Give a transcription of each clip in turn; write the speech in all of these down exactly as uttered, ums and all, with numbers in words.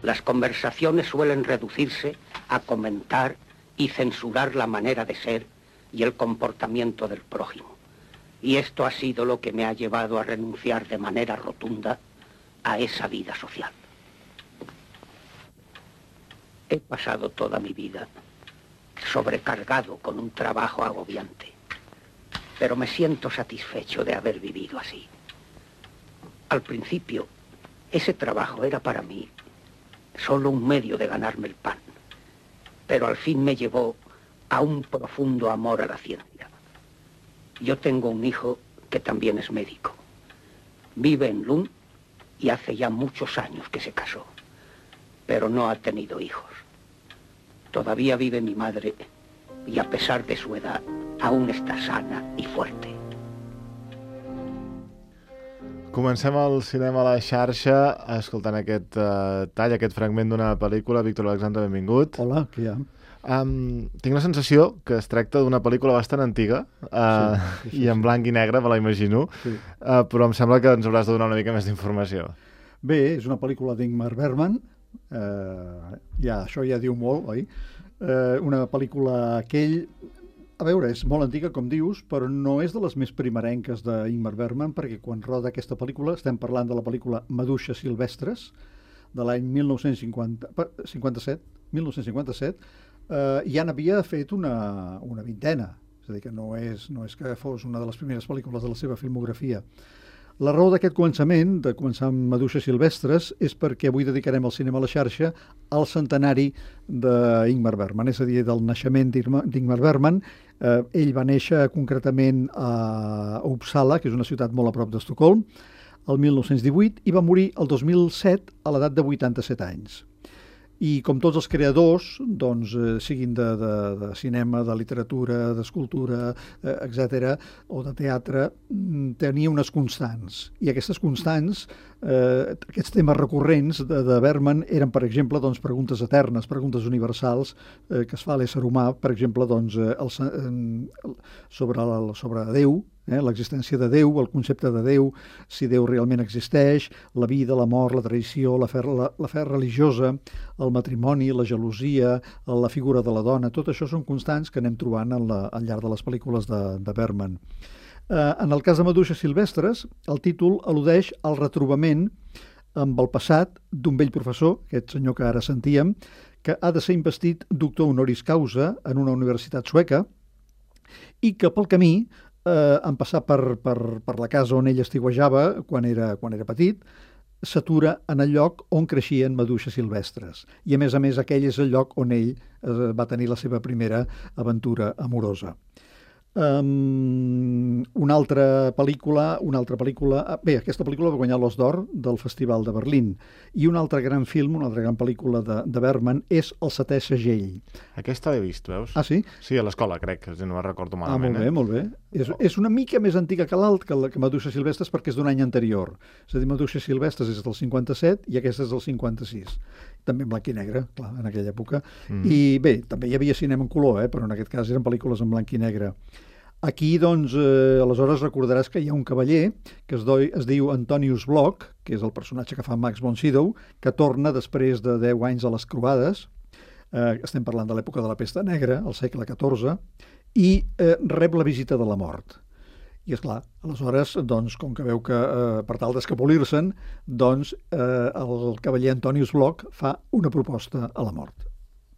Las conversaciones suelen reducirse a comentar y censurar la manera de ser y el comportamiento del prójimo. Y esto ha sido lo que me ha llevado a renunciar de manera rotunda a esa vida social. He pasado toda mi vida sobrecargado con un trabajo agobiante, pero me siento satisfecho de haber vivido así. Al principio, ese trabajo era para mí solo un medio de ganarme el pan, pero al fin me llevó a un profundo amor a la ciencia. Yo tengo un hijo que también es médico. Vive en Lund y hace ya muchos años que se casó, pero no ha tenido hijos. Todavía vive mi madre y a pesar de su edad, aún está sana y fuerte. Comencem el cinema a la xarxa escoltant aquest uh, tall, aquest fragment d'una pel·lícula. Víctor Alexandre, benvingut. Hola, què hi ha? Um, tinc la sensació que es tracta d'una pel·lícula bastant antiga uh, sí, sí, i en sí. blanc i negre, me la imagino, Sí. uh, però em sembla que ens hauràs de donar una mica més d'informació. Bé, és una pel·lícula d'Ingmar Bergman, eh, ja, això ja diu molt, oi? Eh, una pel·lícula que ell, a veure, és molt antiga, com dius, però no és de les més primerenques d'Ingmar Bergman, perquè quan roda aquesta pel·lícula, estem parlant de la pel·lícula Maduixes silvestres, de l'any mil nou-cents cinquanta-set, mil nou-cents cinquanta-set, eh, ja n'havia fet una, una vintena, és a dir, que no és, no és que fos una de les primeres pel·lícules de la seva filmografia. La raó d'aquest començament, de començar amb Maduixes silvestres, és perquè avui dedicarem el cinema a la xarxa al centenari d'Ingmar Bergman, és a dir, del naixement d'Ingmar Bergman. Eh, ell va néixer concretament a Uppsala, que és una ciutat molt a prop d'Estocolm, el mil nou-cents divuit, i va morir el dos mil set a l'edat de vuitanta-set anys. I com tots els creadors, doncs, eh, siguin de, de, de cinema, de literatura, d'escultura, eh, etcètera, o de teatre, tenia unes constants. I aquestes constants, eh, aquests temes recurrents de, de Bergman eren, per exemple, doncs, preguntes eternes, preguntes universals eh, que es fa a l'ésser humà, per exemple, doncs, eh, el, eh, sobre, el, sobre Déu, Eh, l'existència de Déu, el concepte de Déu, si Déu realment existeix, la vida, la mort, la traïció, la fe, la, la fe religiosa, el matrimoni, la gelosia, la figura de la dona, tot això són constants que anem trobant en la, al llarg de les pel·lícules de, de Bergman. Eh, en el cas de Maduixes silvestres, el títol al·ludeix al retrobament amb el passat d'un vell professor, aquest senyor que ara sentíem, que ha de ser investit doctor honoris causa en una universitat sueca i que pel camí Eh, en passar per, per, per la casa on ell estiuejava quan era, quan era petit, s'atura en el lloc on creixien maduixes silvestres. I a més a més aquell és el lloc on ell eh, va tenir la seva primera aventura amorosa. Um, una altra pel·lícula, una altra pel·lícula... Bé, aquesta pel·lícula va guanyar l'Os d'Or del Festival de Berlín. I un altre gran film, una altra gran pel·lícula de, de Bergman és El setè segell. Aquesta l'he vist, veus? Ah, sí? Sí, a l'escola, crec, si no me'n recordo malament. Ah, molt bé, eh? molt bé. És, Oh. és una mica més antiga que l'alt, que, la, que Maduixes silvestres, perquè és d'un any anterior. És a dir, Maduixes silvestres és del cinquanta-set i aquesta és del cinquanta-sis. També en blanc i negre, clar, en aquella època. Mm. I bé, també hi havia cinema en color, eh, però en aquest cas eren pel·lícules en blanc i negre. Aquí, doncs, eh, aleshores recordaràs que hi ha un cavaller que es, doi, es diu Antonius Bloch, que és el personatge que fa Max von Sydow, que torna després de deu anys a les croades, eh, estem parlant de l'època de la pesta negra, al segle catorze, i eh, rep la visita de la mort. I, esclar, aleshores, doncs, com que veu que eh, per tal d'escapolir-se'n, doncs, eh, el cavaller Antonius Bloch fa una proposta a la mort.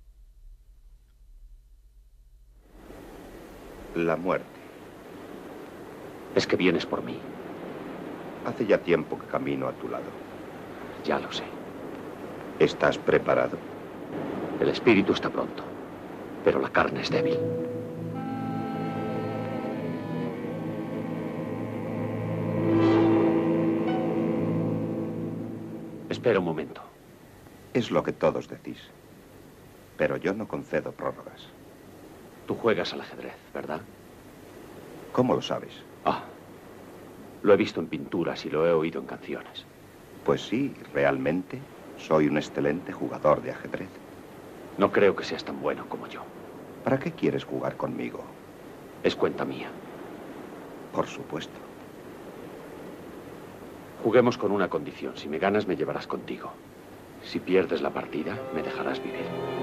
La muerte. Es que vienes por mí. Hace ya tiempo que camino a tu lado. Ya lo sé. ¿Estás preparado? El espíritu está pronto, pero la carne es débil. Espera un momento. Es lo que todos decís. Pero yo no concedo prórrogas. Tú juegas al ajedrez, ¿verdad? ¿Cómo lo sabes? Ah, lo he visto en pinturas y lo he oído en canciones. Pues sí, realmente soy un excelente jugador de ajedrez. No creo que seas tan bueno como yo. ¿Para qué quieres jugar conmigo? Es cuenta mía. Por supuesto. Juguemos con una condición. Si me ganas, me llevarás contigo. Si pierdes la partida, me dejarás vivir.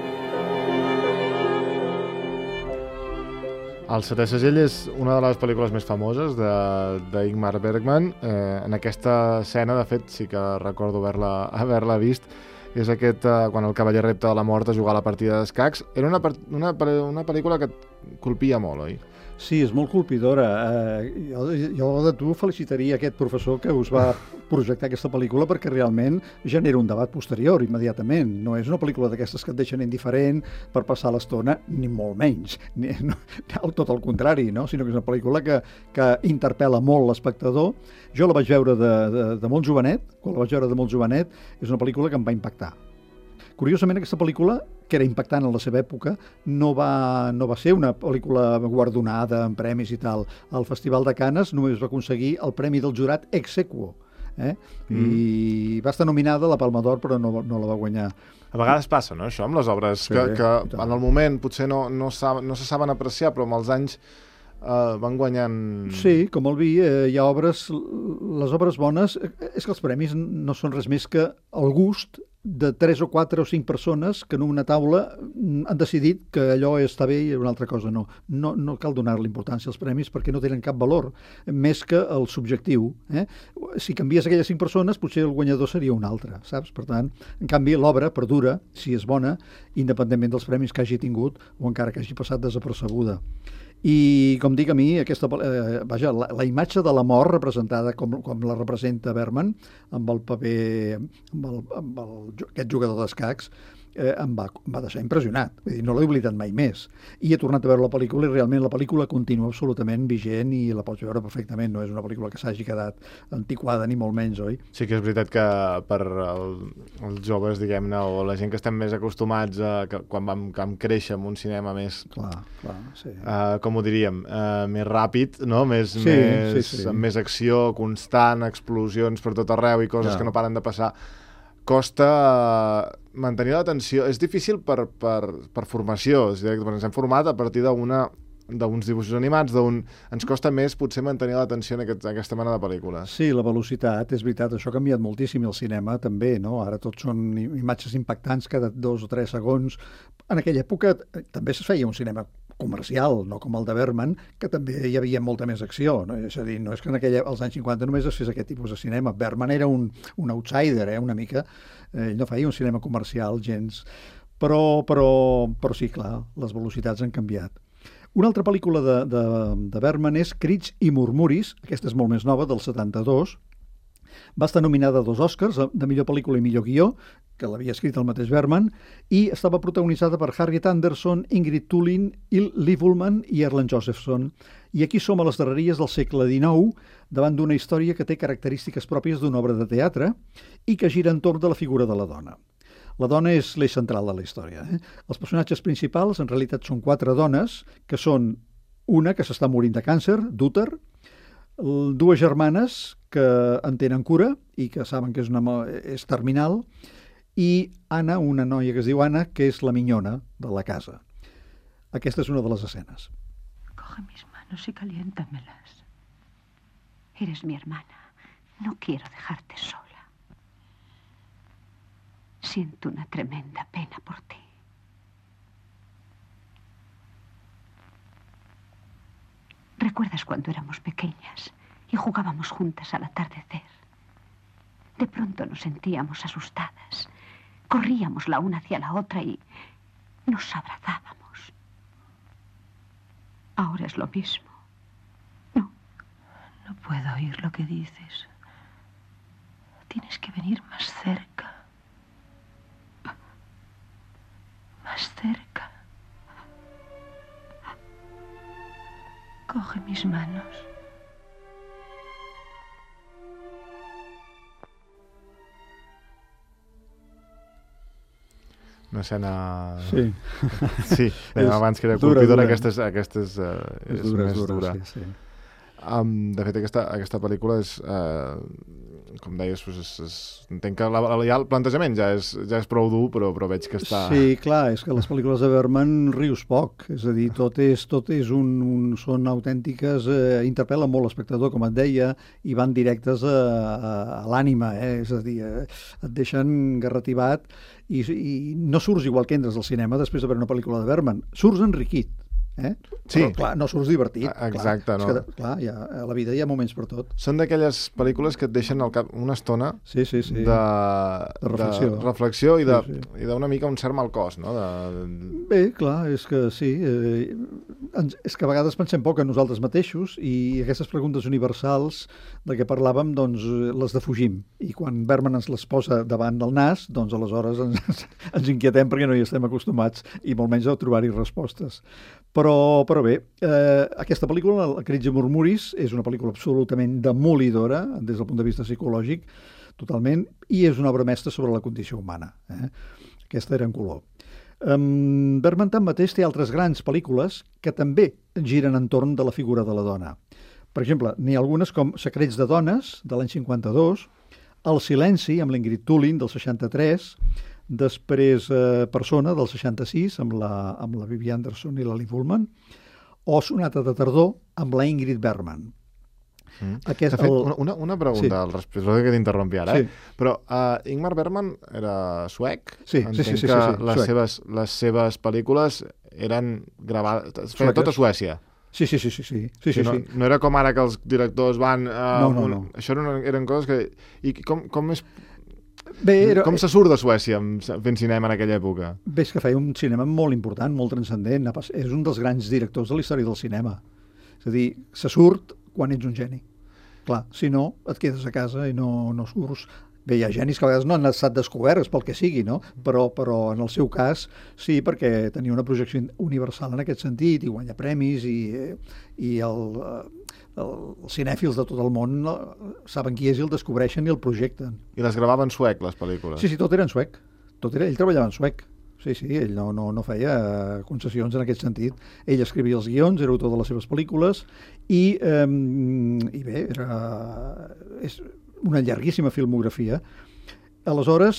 El Setè segell és una de les pel·lícules més famoses d'Ingmar Bergman. Eh, en aquesta escena, de fet, sí que recordo haver-la haver-la vist. És aquest, eh, quan el cavaller repte de la mort a jugar a la partida d'escacs. Era una, una, una pel·lícula que et colpia molt, oi? Sí, és molt colpidora. Eh, jo, jo de tu felicitaria aquest professor que us va projectar aquesta pel·lícula, perquè realment genera un debat posterior immediatament. No és una pel·lícula d'aquestes que et deixen indiferent per passar l'estona, ni molt menys. Ni, no, tot el contrari, no? Sinó que és una pel·lícula que, que interpel·la molt l'espectador. Jo la vaig veure de, de, de molt jovenet, quan la vaig veure de molt jovenet, és una pel·lícula que em va impactar. Curiosament, aquesta pel·lícula, que era impactant en la seva època, no va, no va ser una pel·lícula guardonada amb premis i tal. Al Festival de Canes només va aconseguir el premi del jurat ex aequo. Eh? Mm. I va estar nominada a la Palma d'Or, però no, no la va guanyar. A vegades passa, no?, això, amb les obres, sí, que, que en el moment potser no, no, sab, no se saben apreciar, però amb els anys eh, van guanyant... Sí, com el vi, eh, hi ha obres... Les obres bones... És que els premis no són res més que el gust de tres o quatre o cinc persones que en una taula han decidit que allò està bé i una altra cosa no. No, no cal donar-li importància als premis perquè no tenen cap valor, més que el subjectiu. Eh? Si canvies aquelles cinc persones, potser el guanyador seria un altre, saps? Per tant, en canvi, l'obra perdura, si és bona, independentment dels premis que hagi tingut o encara que hagi passat desapercebuda. I, com dic, a mi, aquesta, eh, vaja, la, la imatge de la mort representada com, com la representa Bergman, amb el paper, amb, el, amb el, aquest jugador d'escacs, eh, em, va, em va deixar impressionat. Vull dir, no l'he oblidat mai més. I he tornat a veure la pel·lícula i realment la pel·lícula continua absolutament vigent i la pots veure perfectament. No és una pel·lícula que s'hagi quedat antiquada ni molt menys, oi? Sí que és veritat que per el, els joves, diguem-ne, o la gent que estem més acostumats a que, quan vam, vam créixer en un cinema més... Clar, clar, sí. Uh, com ho diríem? Uh, més ràpid, no? Més, sí, més, sí, sí. amb més acció constant, explosions per tot arreu i coses ja. que no paren de passar. Costa mantenir l'atenció. És difícil per, per, per formació. És a dir, ens hem format a partir d'una d'uns dibuixos animats, d'on ens costa més potser mantenir l'atenció en, aquest, en aquesta mena de pel·lícules. Sí, la velocitat, és veritat, això ha canviat moltíssim el cinema també, no? Ara tot són imatges impactants cada dos o tres segons. En aquella època també es feia un cinema comercial, no com el de Bergman, que també hi havia molta més acció, no? És a dir, no és que en aquella, als anys cinquanta només es fes aquest tipus de cinema. Bergman era un, un outsider, eh, una mica. Ell no feia un cinema comercial gens. Però, però, però sí, clar, les velocitats han canviat. Una altra pel·lícula de, de, de Bergman és Crits i murmuris, aquesta és molt més nova, del setanta-dos. Va estar nominada a dos Oscars, de millor pel·lícula i millor guió, que l'havia escrit el mateix Bergman, i estava protagonitzada per Harriet Anderson, Ingrid Tullin, Liv Ullmann i Erland Josephson. I aquí som a les darreries del segle dinou, davant d'una història que té característiques pròpies d'una obra de teatre i que gira entorn de la figura de la dona. La dona és l'eix central de la història. Eh? Els personatges principals, en realitat, són quatre dones, que són una que s'està morint de càncer, d'úter, dues germanes que en tenen cura i que saben que és, una, és terminal, i Anna, una noia que es diu Anna, que és la minyona de la casa. Aquesta és una de les escenes. Coge mis manos y caliéntamelas. Eres mi hermana. No quiero dejarte sola. Siento una tremenda pena por ti. ¿Recuerdas cuando éramos pequeñas y jugábamos juntas al atardecer? De pronto nos sentíamos asustadas. Corríamos la una hacia la otra y nos abrazábamos. Ahora es lo mismo. No. No puedo oír lo que dices. Tienes que venir más cerca. Más cerca. Coge mis manos. Una escena... Sí. Sí, abans que era colpidora, aquestes, aquestes uh, és, és dura, més dura. dura. Sí, sí. Um, de fet, aquesta, aquesta pel·lícula és, eh, com deies, pues és, és, entenc que la, la, ja el plantejament ja és, ja és prou dur, però, però veig que està... Sí, clar, és que les pel·lícules de Bergman rius poc, és a dir, tot és, tot és un, un, són autèntiques, eh, interpel·len molt l'espectador, com et deia, i van directes a, a, a l'ànima, eh? És a dir, eh, et deixen garrativat i, i no surts igual que entres al cinema després de veure una pel·lícula de Bergman, surts enriquit. Eh? Sí. Però, clar, no surts divertit. Exacte, clar. no. És que, clar, hi ha, a la vida hi ha moments per tot. Són d'aquelles pel·lícules que et deixen al cap una estona sí, sí, sí. De, de reflexió, de reflexió i, de, sí, sí. i d'una mica un cert mal cos, no? De... Bé, clar, és que sí. Eh, és que a vegades pensem poc en nosaltres mateixos i aquestes preguntes universals de què parlàvem, doncs, les defugim. I quan Bergman ens les posa davant del nas, doncs aleshores ens, ens inquietem perquè no hi estem acostumats i molt menys a trobar-hi respostes. Però, però bé, eh, aquesta pel·lícula, La Crits i Murmuris, és una pel·lícula absolutament demolidora des del punt de vista psicològic, totalment, i és una obra mestra sobre la condició humana. Eh? Aquesta era en color. Um, Bergman, tanmateix, té altres grans pel·lícules que també giren entorn de la figura de la dona. Per exemple, n'hi ha algunes com Secrets de dones, de l'any cinquanta-dos, El silenci, amb l'Ingrid Tullin, del seixanta-tres, després eh, Persona, del seixanta-sis, amb la, amb la Vivi Anderson i la Liv Ullmann, o Sonata de tardor, amb la Ingrid Bergman. Mm. Aquest, de fet, el... una, una pregunta sí. al respecte, que t'interrompi ara, sí. eh? Però uh, Ingmar Bergman era suec? Sí, Entenc sí, sí, sí, que sí, sí. Les, suec. seves, les seves pel·lícules eren gravades... Es feia tot a Suècia. Sí, sí, sí, sí, sí. sí, sí, no, sí. no era com ara que els directors van... Uh, no, no, un... no. Això eren, eren coses que... I com, com és... Bé, era... Com se surt de Suècia fent cinema en aquella època? Bé, és que feia un cinema molt important, molt transcendent. És un dels grans directors de la història del cinema. És a dir, se surt quan ets un geni. Clar, si no, et quedes a casa i no, no surts. Bé, hi ha genis que a vegades no han estat descoberts pel que sigui, no? Però, però en el seu cas sí, perquè tenia una projecció universal en aquest sentit i guanya premis i, i el, el, els cinèfils de tot el món saben qui és i el descobreixen i el projecten. I les gravaven en suec, les pel·lícules? Sí, sí, tot era en suec. Tot era, ell treballava en suec. Sí, sí, ell no, no, no feia concessions en aquest sentit. Ell escrivia els guions, era autor de les seves pel·lícules i, eh, i bé, era, és una llarguíssima filmografia. Aleshores,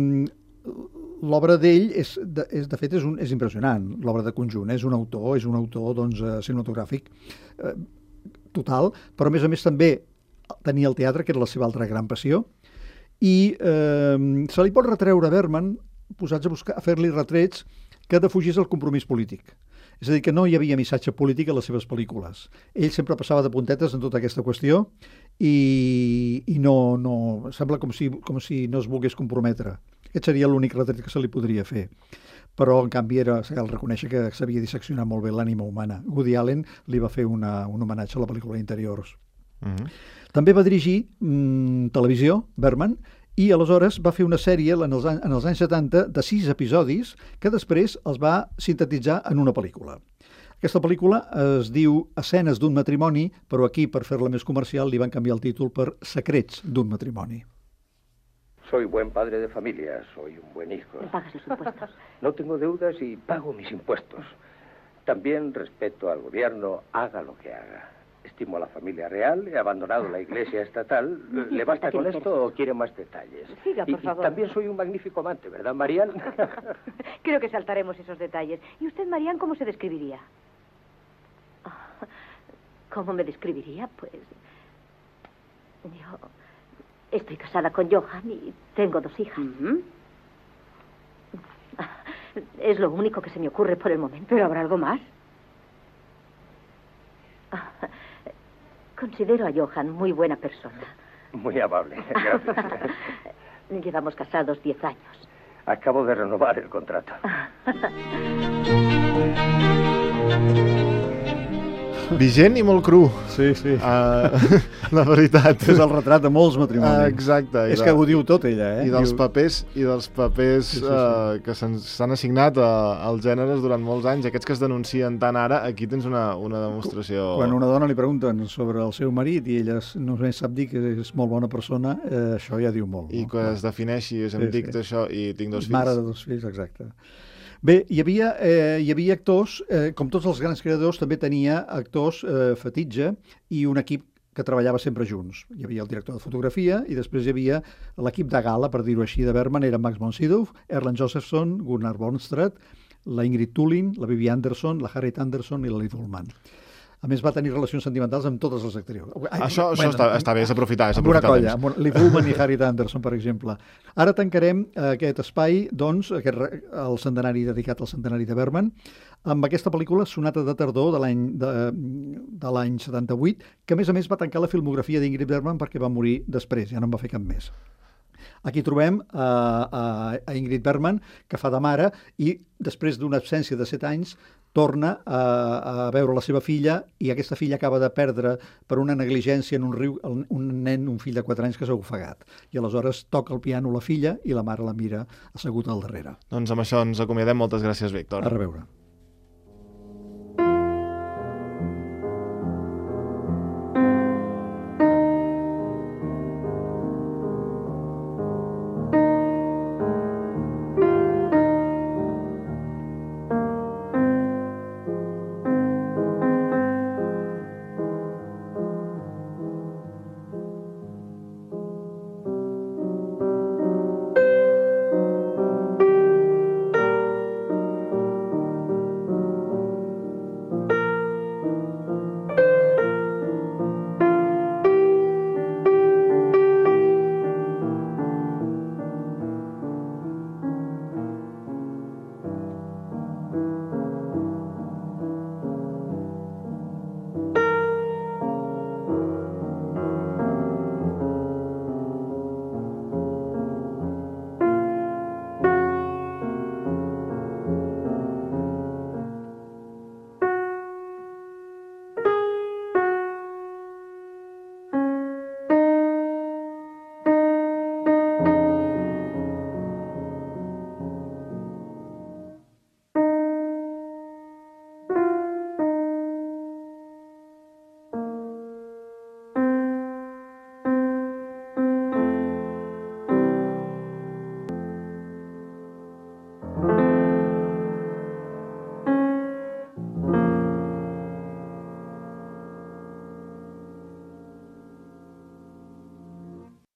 l'obra d'ell, és, de, és, de fet, és, un, és impressionant, l'obra de conjunt. És un autor, és un autor doncs, cinematogràfic eh, total, però a més a més també tenia el teatre, que era la seva altra gran passió, i eh, se li pot retreure a Bergman posats a, buscar, a fer-li retrets que defugís el compromís polític. És a dir, que no hi havia missatge polític a les seves pel·lícules. Ell sempre passava de puntetes en tota aquesta qüestió i, i no, no, sembla com si, com si no es volgués comprometre. Aquest seria l'únic retret que se li podria fer. Però, en canvi, era, cal reconèixer que sabia disseccionar molt bé l'ànima humana. Woody Allen li va fer una, un homenatge a la pel·lícula Interiors. Mm-hmm. També va dirigir mm, televisió, Bergman, i aleshores va fer una sèrie en els, en els anys setanta de sis episodis que després els va sintetitzar en una pel·lícula. Aquesta pel·lícula es diu Escenes d'un matrimoni, però aquí, per fer-la més comercial, li van canviar el títol per Secrets d'un matrimoni. Soy buen padre de familia, soy un buen hijo. ¿No pagas los impuestos? No tengo deudas y pago mis impuestos. También respeto al gobierno, haga lo que haga. Estimo a la familia real, he abandonado la iglesia estatal. Sí, ¿Le basta con quiere. esto o quiere más detalles? Siga, por y, favor. Y también soy un magnífico amante, ¿verdad, Marian? Creo que saltaremos esos detalles. ¿Y usted, Marian, cómo se describiría? ¿Cómo me describiría? Pues... Yo estoy casada con Johan y tengo dos hijas. Uh-huh. Es lo único que se me ocurre por el momento. ¿Pero habrá algo más? Considero a Johan muy buena persona. Muy amable, gracias. Llevamos casados diez años. Acabo de renovar el contrato. Vigent i molt cru. Sí, sí. Uh, la veritat. És el retrat de molts matrimonis. Uh, exacte. És de, que ho diu tot, ella, eh? I dels diu... papers, i dels papers sí, sí, sí. Uh, que s'han assignat a, als gèneres durant molts anys, aquests que es denuncien tant ara, aquí tens una, una demostració... Quan una dona li pregunten sobre el seu marit i ella només sap dir que és molt bona persona, eh, això ja diu molt. I no? que es defineixi, em sí, dic sí. d'això, i tinc dos fills. Mare de dos fills, exacte. Bé, hi havia, eh, hi havia actors, eh, com tots els grans creadors, també tenia actors eh, fetitge i un equip que treballava sempre junts. Hi havia el director de fotografia i després hi havia l'equip de gala, per dir-ho així, de Bergman, era Max von Sydow, Erland Josephson, Gunnar Bornström, la Ingrid Thulin, la Vivi Anderson, la Harriet Anderson i la Liv Ullmann. A més, va tenir relacions sentimentals amb totes les actrius. Ai, això això bueno, està, està bé, és aprofitar. És amb aprofitar una colla, amb Liv Ullmann i Harriet Anderson, per exemple. Ara tancarem aquest espai, doncs, aquest, el centenari dedicat al centenari de Bergman, amb aquesta pel·lícula Sonata de tardor de l'any de, de l'any setanta-vuit, que a més a més va tancar la filmografia d'Ingrid Bergman perquè va morir després, ja no en va fer cap més. Aquí trobem uh, uh, a Ingrid Bergman, que fa de mare, i després d'una absència de set anys torna a, a veure la seva filla i aquesta filla acaba de perdre per una negligència en un riu un nen, un fill de quatre anys que s'ha ofegat. I aleshores toca el piano la filla i la mare la mira asseguda al darrere. Doncs amb això ens acomiadem. Moltes gràcies, Víctor. A reveure.